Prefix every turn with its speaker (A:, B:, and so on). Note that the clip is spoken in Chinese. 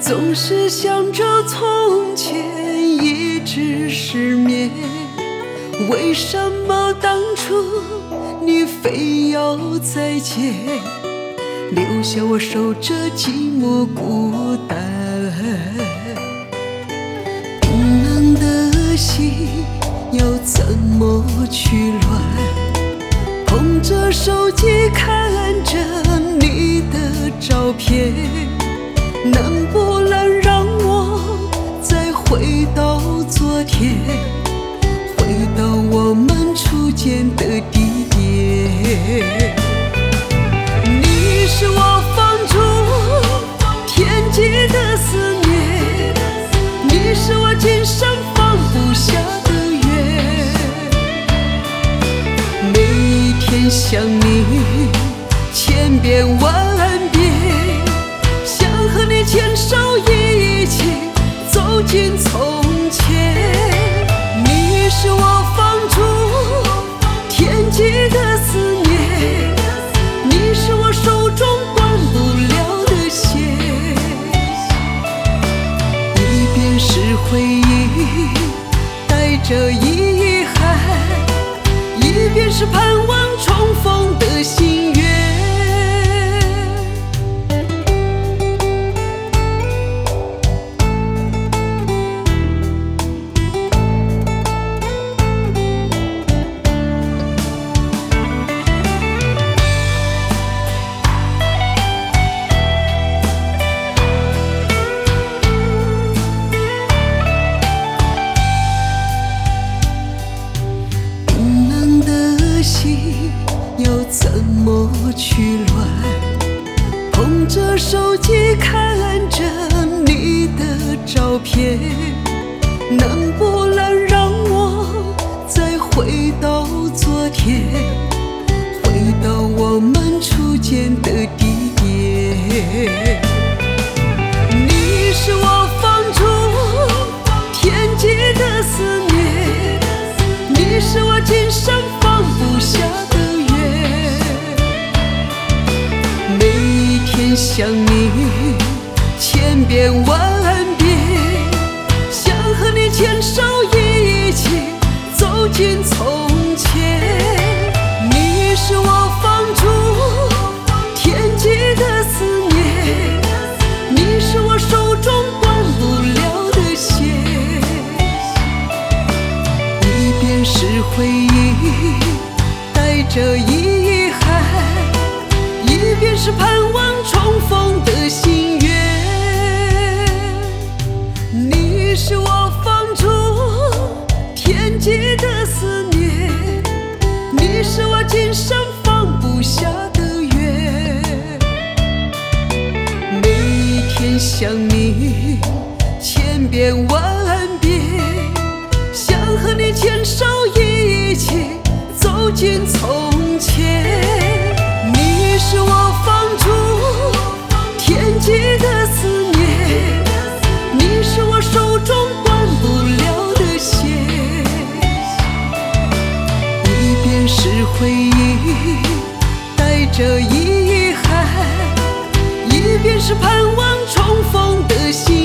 A: 总是想着从前一直失眠，为什么当初你非要再见，留下我守着寂寞孤单。冰冷的心要怎么去暖，捧着手机看着你的照片，能不能让我再回到昨天，回到我们初见的地点。你是我放逐天际的思念，你是我今生放不下的缘。每一天想你千遍万遍，想和你牵手一起走进从前。你是我放逐天际的思念，你是我手中断不了的线。一边是回忆带着遗憾，一边是盼望重逢的心愿。要怎么去暖，捧着手机看着你的照片，能不能让我再回到昨天，回到我们初见的地点。你是我放逐天际的思念，你是我今生放不下的想你千遍万遍，想和你牵手一起走进从前。你是我放逐天际的思念，你是我手中断不了的线。一边是回忆带着遗憾，一边是盼望重逢的心愿。你是我放逐天际的思念，你是我今生放不下的缘。每一天想你千遍万遍，想和你牵手一起走进从前。你是我放逐天际的思念，你是我手中断不了的线。一边是回忆带着遗憾，一边是盼望重逢的心